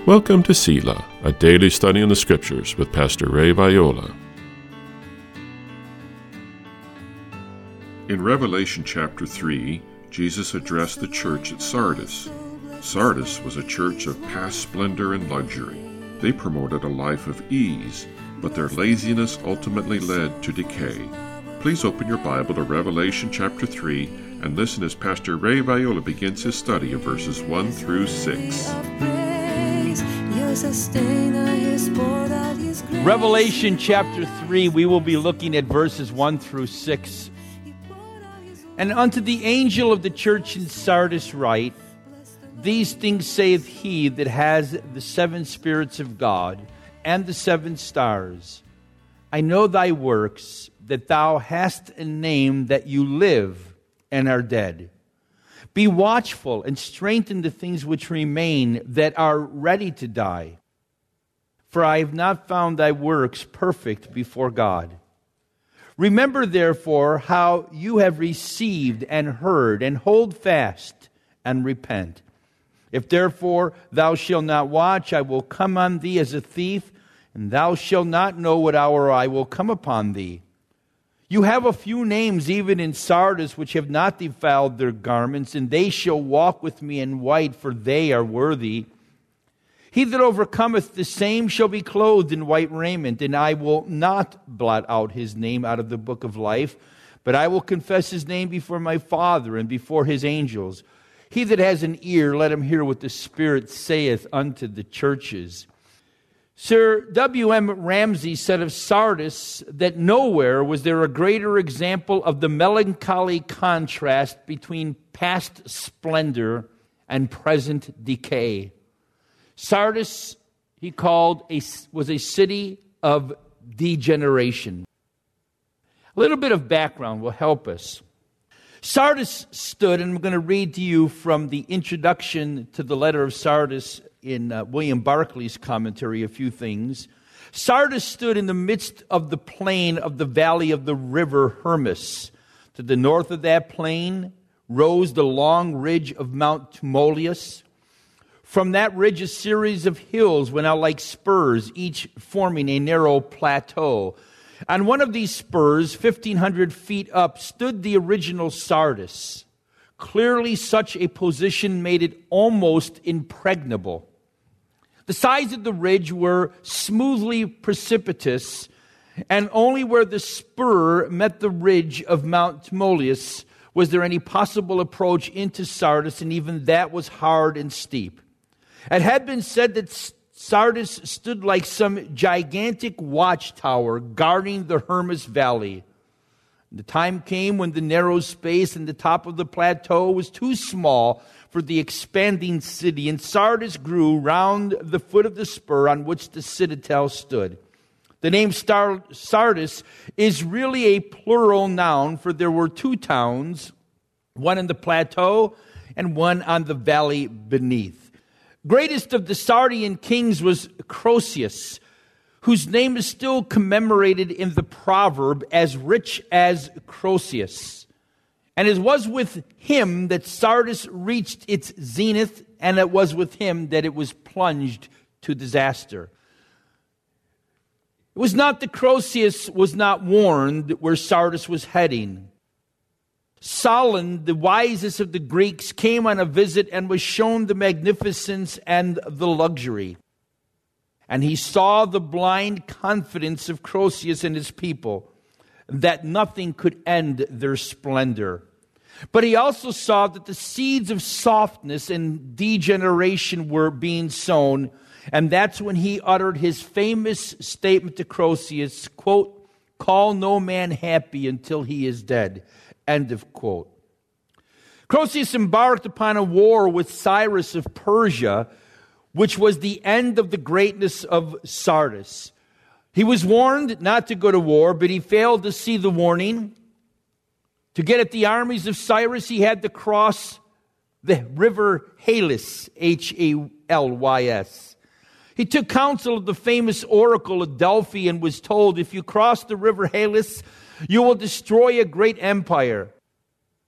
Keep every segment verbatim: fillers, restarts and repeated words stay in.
Welcome to Selah, a daily study in the Scriptures with Pastor Ray Viola. In Revelation chapter three, Jesus addressed the church at Sardis. Sardis was a church of past splendor and luxury. They promoted a life of ease, but their laziness ultimately led to decay. Please open your Bible to Revelation chapter three and listen as Pastor Ray Viola begins his study of verses one through six. Revelation chapter three, we will be looking at verses one through six. And unto the angel of the church in Sardis write, These things saith he that has the seven spirits of God and the seven stars. I know thy works, that thou hast a name, that you live and are dead. Be watchful and strengthen the things which remain, that are ready to die. For I have not found thy works perfect before God. Remember therefore how you have received and heard, and hold fast and repent. If therefore thou shalt not watch, I will come on thee as a thief, and thou shalt not know what hour I will come upon thee. You have a few names even in Sardis which have not defiled their garments, and they shall walk with me in white, for they are worthy. He that overcometh, the same shall be clothed in white raiment, and I will not blot out his name out of the book of life, but I will confess his name before my Father and before his angels. He that has an ear, let him hear what the Spirit saith unto the churches. Sir W M Ramsey said of Sardis that nowhere was there a greater example of the melancholy contrast between past splendor and present decay. Sardis, he called, a, was a city of degeneration. A little bit of background will help us. Sardis stood, and I'm going to read to you from the introduction to the letter of Sardis in uh, William Barclay's commentary, a few things. Sardis stood in the midst of the plain of the valley of the river Hermus. To the north of that plain rose the long ridge of Mount Tmolus. From that ridge a series of hills went out like spurs, each forming a narrow plateau. On one of these spurs, fifteen hundred feet up, stood the original Sardis. Clearly such a position made it almost impregnable. The sides of the ridge were smoothly precipitous, and only where the spur met the ridge of Mount Tmolus was there any possible approach into Sardis, and even that was hard and steep. It had been said that Sardis stood like some gigantic watchtower guarding the Hermus Valley. The time came when the narrow space in the top of the plateau was too small for the expanding city, and Sardis grew round the foot of the spur on which the citadel stood. The name Star- Sardis is really a plural noun, for there were two towns, one in the plateau and one on the valley beneath. Greatest of the Sardian kings was Croesus, whose name is still commemorated in the proverb as rich as Croesus. And it was with him that Sardis reached its zenith, and it was with him that it was plunged to disaster. It was not that Croesus was not warned where Sardis was heading. Solon, the wisest of the Greeks, came on a visit and was shown the magnificence and the luxury. And he saw the blind confidence of Croesus and his people, that nothing could end their splendor. But he also saw that the seeds of softness and degeneration were being sown, and that's when he uttered his famous statement to Croesus, quote, "Call no man happy until he is dead," end of quote. Croesus embarked upon a war with Cyrus of Persia, which was the end of the greatness of Sardis. He was warned not to go to war, but he failed to see the warning. To get at the armies of Cyrus, he had to cross the river Halys, H A L Y S. He took counsel of the famous oracle of Delphi and was told, if you cross the river Halys, you will destroy a great empire.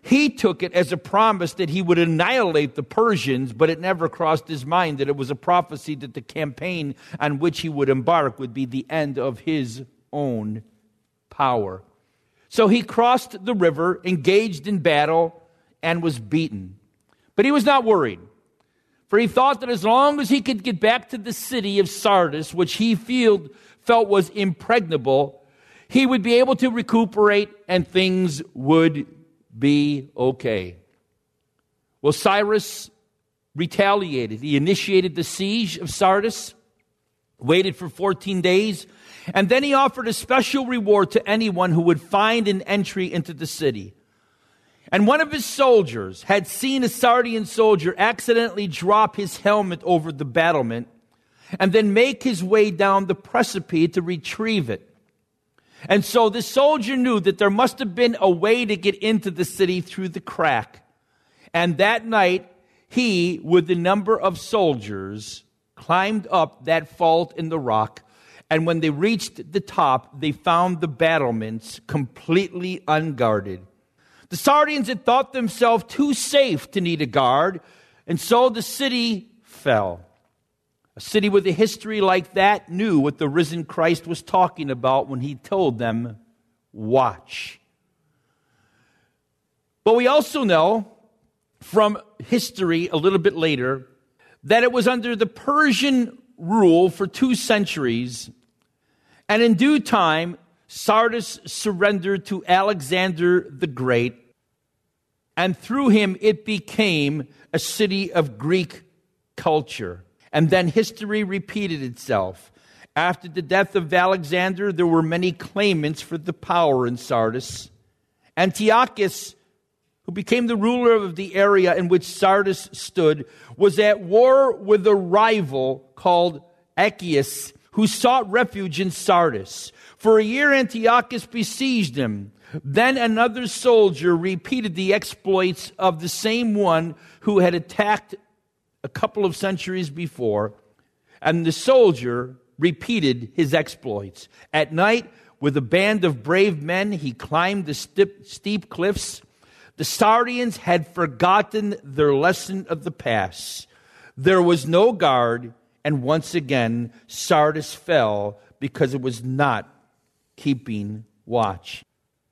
He took it as a promise that he would annihilate the Persians, but it never crossed his mind that it was a prophecy that the campaign on which he would embark would be the end of his own power. So he crossed the river, engaged in battle, and was beaten. But he was not worried, for he thought that as long as he could get back to the city of Sardis, which he feel, felt was impregnable, he would be able to recuperate and things would be okay. Well, Cyrus retaliated. He initiated the siege of Sardis, waited for fourteen days, and then he offered a special reward to anyone who would find an entry into the city. And one of his soldiers had seen a Sardian soldier accidentally drop his helmet over the battlement and then make his way down the precipice to retrieve it. And so the soldier knew that there must have been a way to get into the city through the crack. And that night, he, with a number of soldiers, climbed up that fault in the rock. And when they reached the top, they found the battlements completely unguarded. The Sardians had thought themselves too safe to need a guard, and so the city fell. A city with a history like that knew what the risen Christ was talking about when he told them, watch. But we also know from history a little bit later that it was under the Persian rule for two centuries, and in due time, Sardis surrendered to Alexander the Great, and through him it became a city of Greek culture. And then history repeated itself. After the death of Alexander, there were many claimants for the power in Sardis. Antiochus, who became the ruler of the area in which Sardis stood, was at war with a rival called Achaeus, who sought refuge in Sardis. For a year, Antiochus besieged him. Then another soldier repeated the exploits of the same one who had attacked a couple of centuries before, and the soldier repeated his exploits. At night, with a band of brave men, he climbed the steep, steep cliffs. The Sardians had forgotten their lesson of the past. There was no guard, and once again, Sardis fell because it was not keeping watch.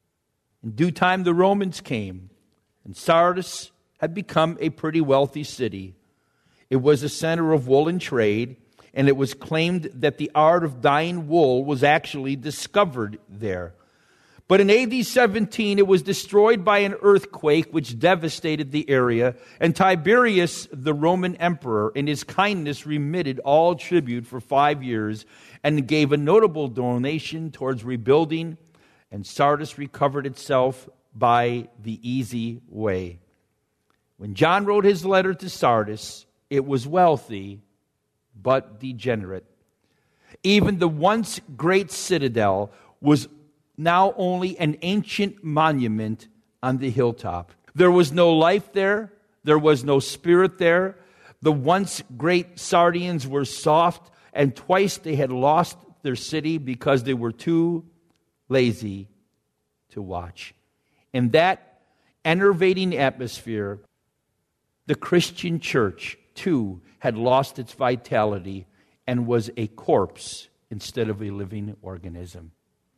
In due time, the Romans came, and Sardis had become a pretty wealthy city. It was a center of woolen trade, and it was claimed that the art of dyeing wool was actually discovered there. But in A D seventeen, it was destroyed by an earthquake which devastated the area, and Tiberius, the Roman emperor, in his kindness remitted all tribute for five years and gave a notable donation towards rebuilding, and Sardis recovered itself by the easy way. When John wrote his letter to Sardis, it was wealthy, but degenerate. Even the once great citadel was now only an ancient monument on the hilltop. There was no life there. There was no spirit there. The once great Sardians were soft, and twice they had lost their city because they were too lazy to watch. In that enervating atmosphere, the Christian church too had lost its vitality and was a corpse instead of a living organism.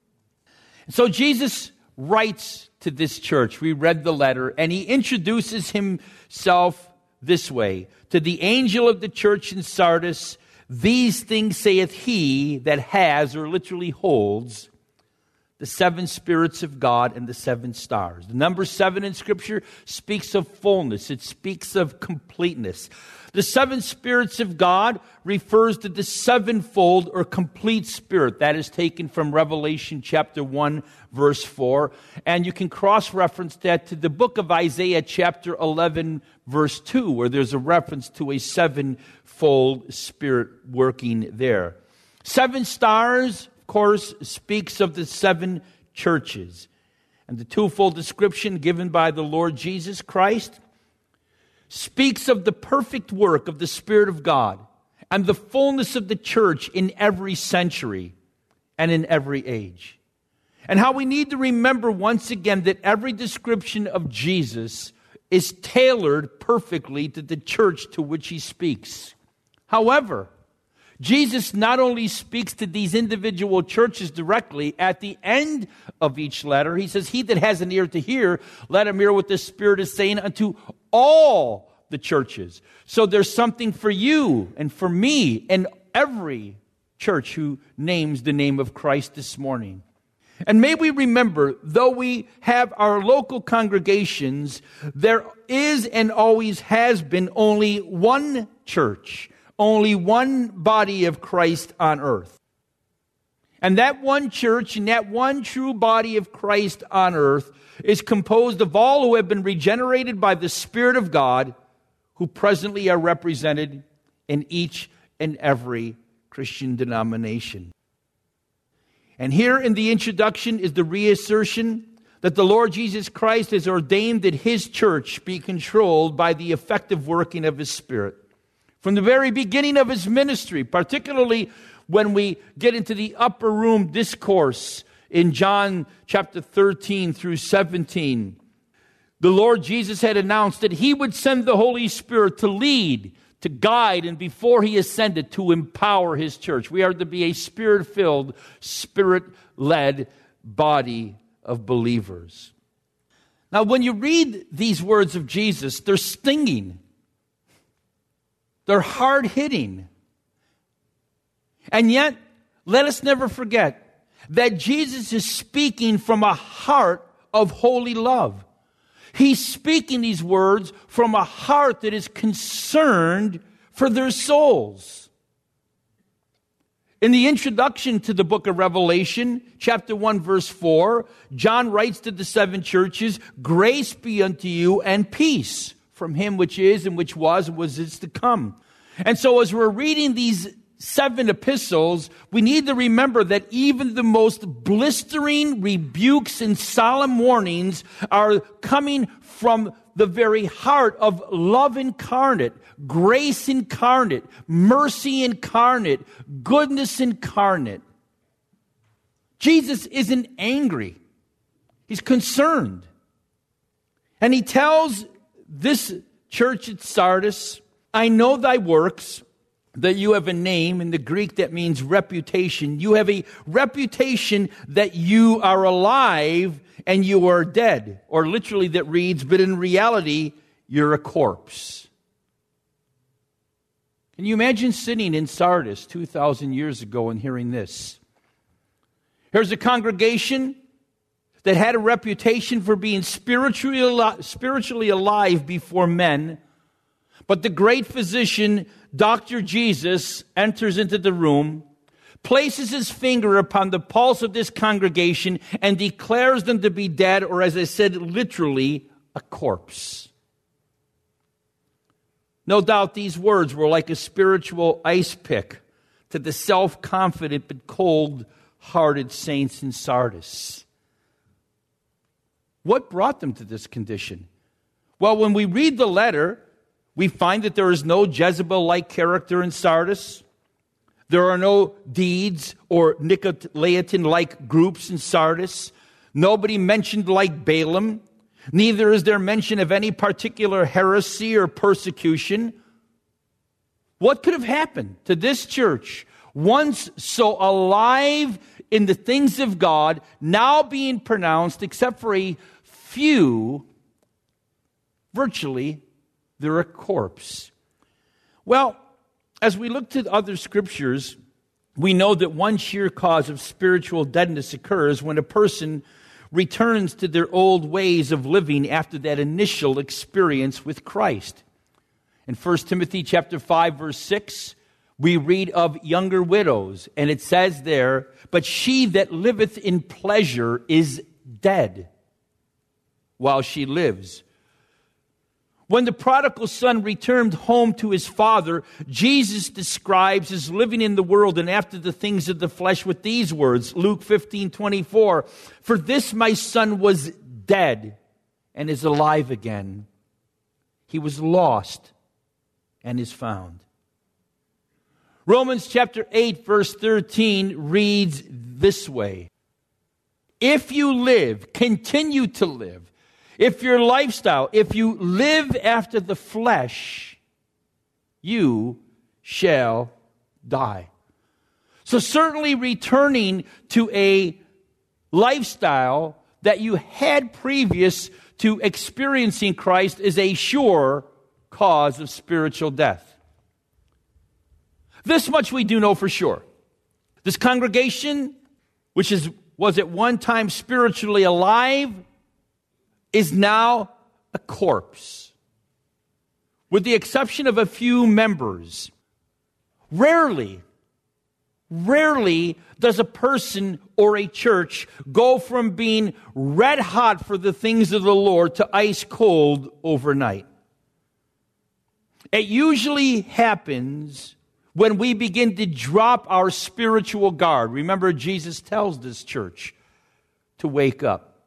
So Jesus writes to this church. We read the letter, and he introduces himself this way. To the angel of the church in Sardis, these things saith he that has, or literally holds, the seven spirits of God and the seven stars. The number seven in Scripture speaks of fullness. It speaks of completeness. The seven spirits of God refers to the sevenfold or complete spirit. That is taken from Revelation chapter one, verse four. And you can cross-reference that to the book of Isaiah chapter eleven, verse two, where there's a reference to a sevenfold spirit working there. Seven stars, of course, speaks of the seven churches. And the twofold description given by the Lord Jesus Christ speaks of the perfect work of the Spirit of God and the fullness of the church in every century and in every age. And how we need to remember once again that every description of Jesus is tailored perfectly to the church to which he speaks. However, Jesus not only speaks to these individual churches directly, at the end of each letter, he says, he that has an ear to hear, let him hear what the Spirit is saying unto all the churches. So there's something for you and for me and every church who names the name of Christ this morning. And may we remember, though we have our local congregations, there is and always has been only one church, only one body of Christ on earth. And that one church and that one true body of Christ on earth is composed of all who have been regenerated by the Spirit of God, who presently are represented in each and every Christian denomination. And here in the introduction is the reassertion that the Lord Jesus Christ has ordained that his church be controlled by the effective working of his Spirit. From the very beginning of his ministry, particularly when we get into the upper room discourse in John chapter thirteen through seventeen, the Lord Jesus had announced that he would send the Holy Spirit to lead, to guide, and before he ascended, to empower his church. We are to be a Spirit-filled, Spirit-led body of believers. Now, when you read these words of Jesus, they're stinging. They're hard-hitting. And yet, let us never forget that Jesus is speaking from a heart of holy love. He's speaking these words from a heart that is concerned for their souls. In the introduction to the book of Revelation, chapter one, verse four, John writes to the seven churches, "Grace be unto you and peace from him which is and which was and was is to come." And so as we're reading these seven epistles, we need to remember that even the most blistering rebukes and solemn warnings are coming from the very heart of love incarnate, grace incarnate, mercy incarnate, goodness incarnate. Jesus isn't angry. He's concerned. And he tells this church at Sardis, "I know thy works, that you have a name." In the Greek, that means reputation. You have a reputation that you are alive and you are dead. Or literally that reads, but in reality, you're a corpse. Can you imagine sitting in Sardis two thousand years ago and hearing this? Here's a congregation that had a reputation for being spiritually alive, spiritually alive before men, but the great physician, Doctor Jesus, enters into the room, places his finger upon the pulse of this congregation, and declares them to be dead, or as I said, literally, a corpse. No doubt these words were like a spiritual ice pick to the self-confident but cold-hearted saints in Sardis. What brought them to this condition? Well, when we read the letter, we find that there is no Jezebel-like character in Sardis. There are no deeds or Nicolaitan-like groups in Sardis. Nobody mentioned like Balaam. Neither is there mention of any particular heresy or persecution. What could have happened to this church, once so alive in the things of God, now being pronounced, except for a few, virtually, they're a corpse? Well, as we look to other scriptures, we know that one sheer cause of spiritual deadness occurs when a person returns to their old ways of living after that initial experience with Christ. In First Timothy chapter five, verse six, we read of younger widows, and it says there, "But she that liveth in pleasure is dead while she lives." When the prodigal son returned home to his father, Jesus describes his living in the world and after the things of the flesh with these words, Luke fifteen twenty-four, "For this my son was dead and is alive again. He was lost and is found." Romans chapter eight, verse thirteen reads this way, if you live, continue to live, if your lifestyle, if you live after the flesh, you shall die. So certainly returning to a lifestyle that you had previous to experiencing Christ is a sure cause of spiritual death. This much we do know for sure. This congregation, which is was at one time spiritually alive, is now a corpse. With the exception of a few members. Rarely, rarely does a person or a church go from being red hot for the things of the Lord to ice cold overnight. It usually happens when we begin to drop our spiritual guard. Remember, Jesus tells this church to wake up.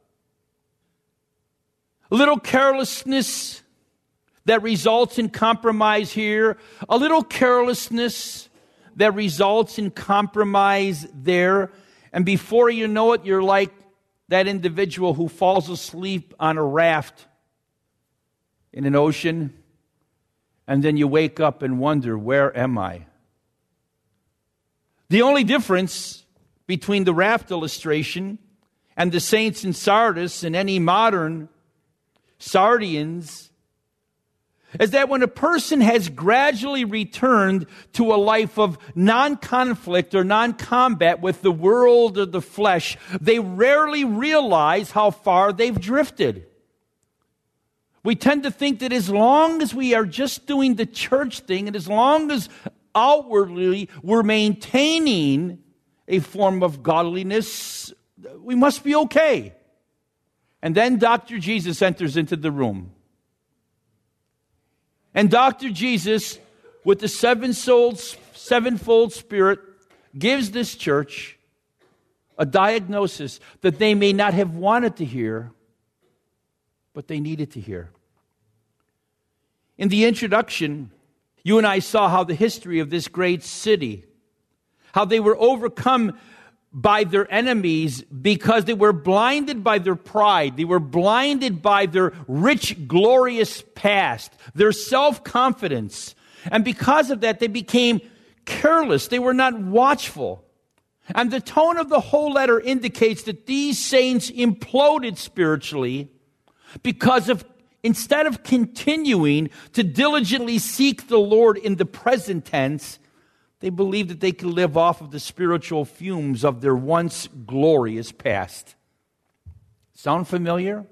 A little carelessness that results in compromise here. A little carelessness that results in compromise there. And before you know it, you're like that individual who falls asleep on a raft in an ocean. And then you wake up and wonder, where am I? The only difference between the raft illustration and the saints in Sardis and any modern Sardians is that when a person has gradually returned to a life of non-conflict or non-combat with the world or the flesh, they rarely realize how far they've drifted. We tend to think that as long as we are just doing the church thing and as long as outwardly we're maintaining a form of godliness, we must be okay. And then Doctor Jesus enters into the room. And Doctor Jesus, with the sevenfold, sevenfold Spirit, gives this church a diagnosis that they may not have wanted to hear, but they needed to hear. In the introduction, you and I saw how the history of this great city, how they were overcome by their enemies because they were blinded by their pride. They were blinded by their rich, glorious past, their self-confidence. And because of that, they became careless. They were not watchful. And the tone of the whole letter indicates that these saints imploded spiritually because of instead of continuing to diligently seek the Lord in the present tense, they believed that they could live off of the spiritual fumes of their once glorious past. Sound familiar?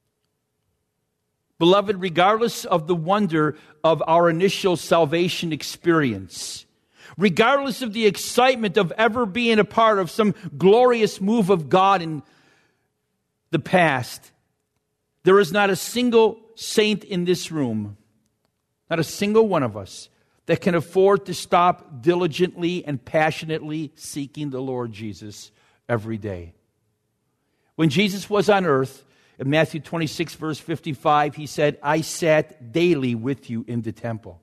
Beloved, regardless of the wonder of our initial salvation experience, regardless of the excitement of ever being a part of some glorious move of God in the past, there is not a single saint in this room, not a single one of us, that can afford to stop diligently and passionately seeking the Lord Jesus every day. When Jesus was on earth, in Matthew twenty-six, verse fifty-five, he said, I sat daily with you in the temple.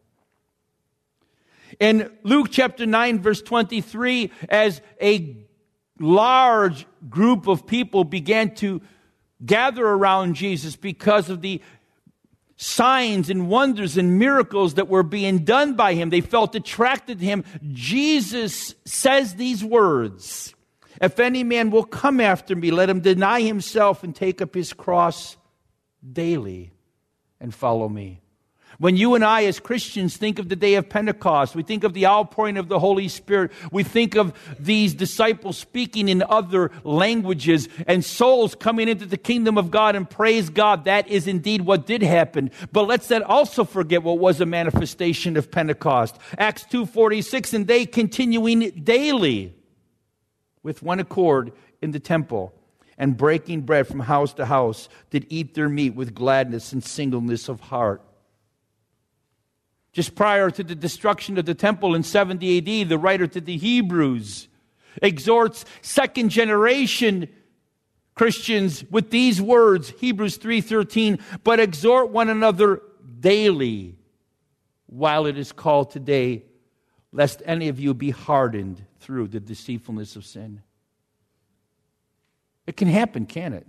In Luke chapter nine, verse twenty-three, as a large group of people began to gather around Jesus because of the signs and wonders and miracles that were being done by him, they felt attracted to him. Jesus says these words, if any man will come after me, let him deny himself and take up his cross daily and follow me. When you and I as Christians think of the day of Pentecost, we think of the outpouring of the Holy Spirit, we think of these disciples speaking in other languages and souls coming into the kingdom of God, and praise God, that is indeed what did happen. But let's not also forget what was a manifestation of Pentecost. Acts two forty-six, and they continuing daily with one accord in the temple and breaking bread from house to house did eat their meat with gladness and singleness of heart. Just prior to the destruction of the temple in seventy A D, the writer to the Hebrews exhorts second generation Christians with these words, Hebrews three thirteen, but exhort one another daily while it is called today, lest any of you be hardened through the deceitfulness of sin. It can happen, can't it?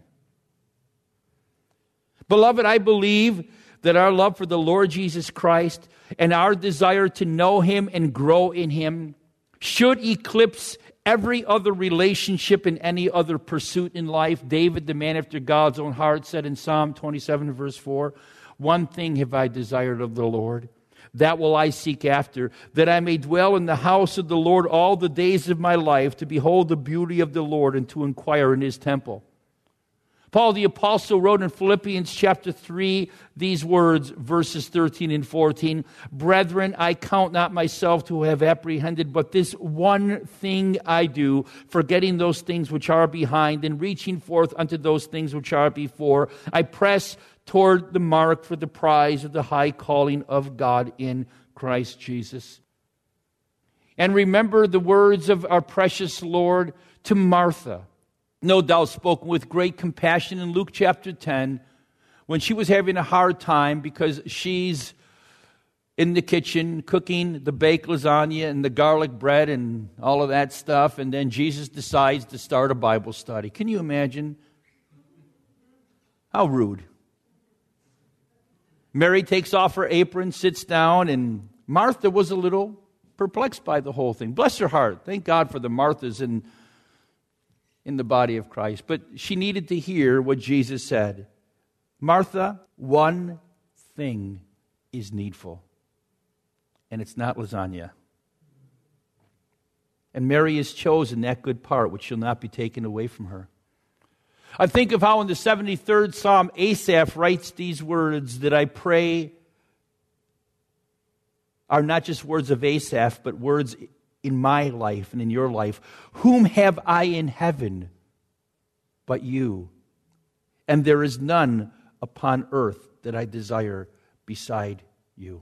Beloved, I believe that our love for the Lord Jesus Christ and our desire to know Him and grow in Him should eclipse every other relationship and any other pursuit in life. David, the man after God's own heart, said in Psalm twenty-seven, verse four, "One thing have I desired of the Lord, that will I seek after, that I may dwell in the house of the Lord all the days of my life, to behold the beauty of the Lord and to inquire in His temple." Paul the Apostle wrote in Philippians chapter three these words, verses thirteen and fourteen, "Brethren, I count not myself to have apprehended, but this one thing I do, forgetting those things which are behind and reaching forth unto those things which are before, I press toward the mark for the prize of the high calling of God in Christ Jesus." And remember the words of our precious Lord to Martha, no doubt spoken with great compassion in Luke chapter ten, when she was having a hard time because she's in the kitchen cooking the baked lasagna and the garlic bread and all of that stuff, and then Jesus decides to start a Bible study. Can you imagine? How rude. Mary takes off her apron, sits down, and Martha was a little perplexed by the whole thing. Bless her heart. Thank God for the Marthas in in the body of Christ. But she needed to hear what Jesus said. Martha, one thing is needful, and it's not lasagna. And Mary has chosen that good part, which shall not be taken away from her. I think of how in the seventy-third Psalm, Asaph writes these words that I pray are not just words of Asaph, but words in my life and in your life. "Whom have I in heaven but you? And there is none upon earth that I desire beside you."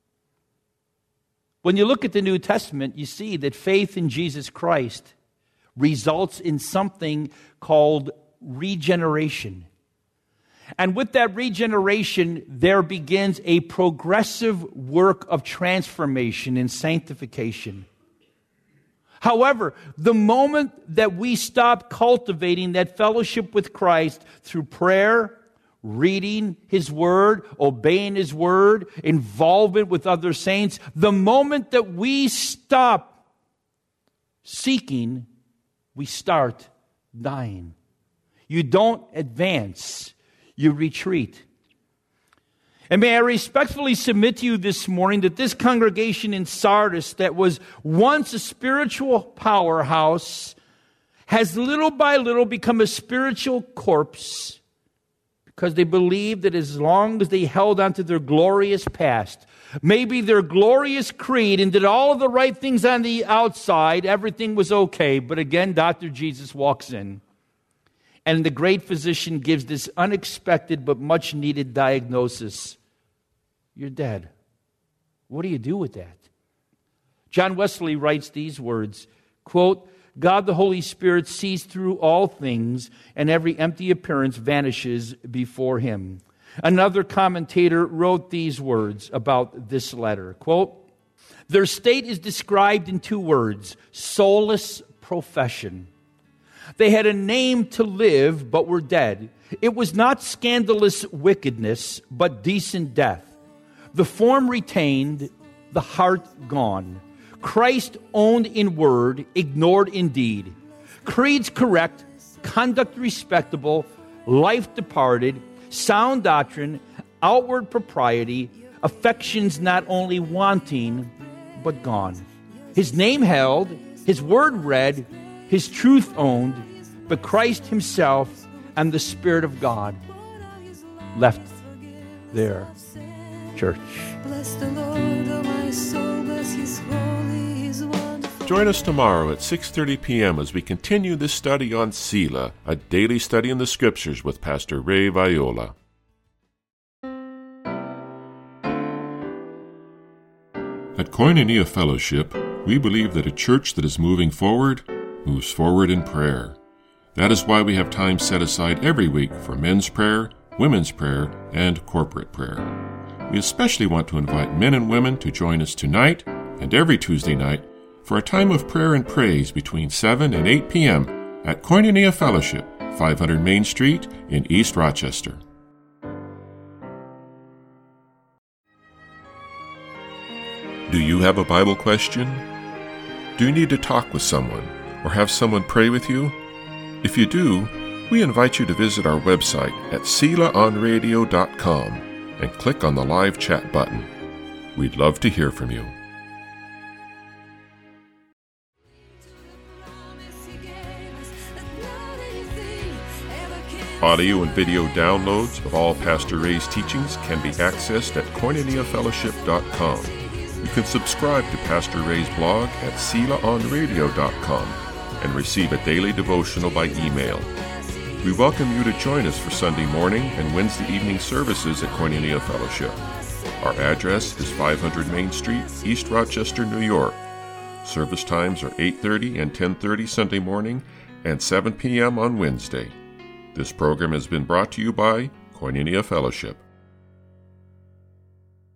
When you look at the New Testament, you see that faith in Jesus Christ results in something called regeneration. And with that regeneration, there begins a progressive work of transformation and sanctification. However, the moment that we stop cultivating that fellowship with Christ through prayer, reading His Word, obeying His Word, involvement with other saints, the moment that we stop seeking, we start dying. You don't advance, you retreat. And may I respectfully submit to you this morning that this congregation in Sardis that was once a spiritual powerhouse has little by little become a spiritual corpse because they believe that as long as they held on to their glorious past, maybe their glorious creed, and did all of the right things on the outside, everything was okay. But again, Doctor Jesus walks in, and the great physician gives this unexpected but much needed diagnosis. You're dead. What do you do with that? John Wesley writes these words, quote, "God the Holy Spirit sees through all things, and every empty appearance vanishes before Him." Another commentator wrote these words about this letter, quote, "Their state is described in two words, soulless profession. They had a name to live, but were dead. It was not scandalous wickedness, but decent death. The form retained, the heart gone. Christ owned in word, ignored in deed. Creeds correct, conduct respectable, life departed, sound doctrine, outward propriety, affections not only wanting, but gone. His name held, His word read, His truth owned, but Christ Himself and the Spirit of God left their church." Bless the Lord, oh my soul, bless His holy, His wonderful. Join us tomorrow at six thirty p.m. as we continue this study on Selah, a daily study in the Scriptures with Pastor Ray Viola. At Koinonia Fellowship, we believe that a church that is moving forward moves forward in prayer. That is why we have time set aside every week for men's prayer, women's prayer, and corporate prayer. We especially want to invite men and women to join us tonight and every Tuesday night for a time of prayer and praise between seven and eight p.m. at Koinonia Fellowship five hundred Main Street in East Rochester. Do you have a Bible question? Do you need to talk with someone or have someone pray with you? If you do, we invite you to visit our website at sela on radio dot com and click on the live chat button. We'd love to hear from you. Audio and video downloads of all Pastor Ray's teachings can be accessed at koinonia fellowship dot com. You can subscribe to Pastor Ray's blog at sela on radio dot com and receive a daily devotional by email. We welcome you to join us for Sunday morning and Wednesday evening services at Koinonia Fellowship. Our address is five hundred Main Street, East Rochester, New York. Service times are eight thirty and ten thirty Sunday morning and seven p.m. on Wednesday. This program has been brought to you by Koinonia Fellowship.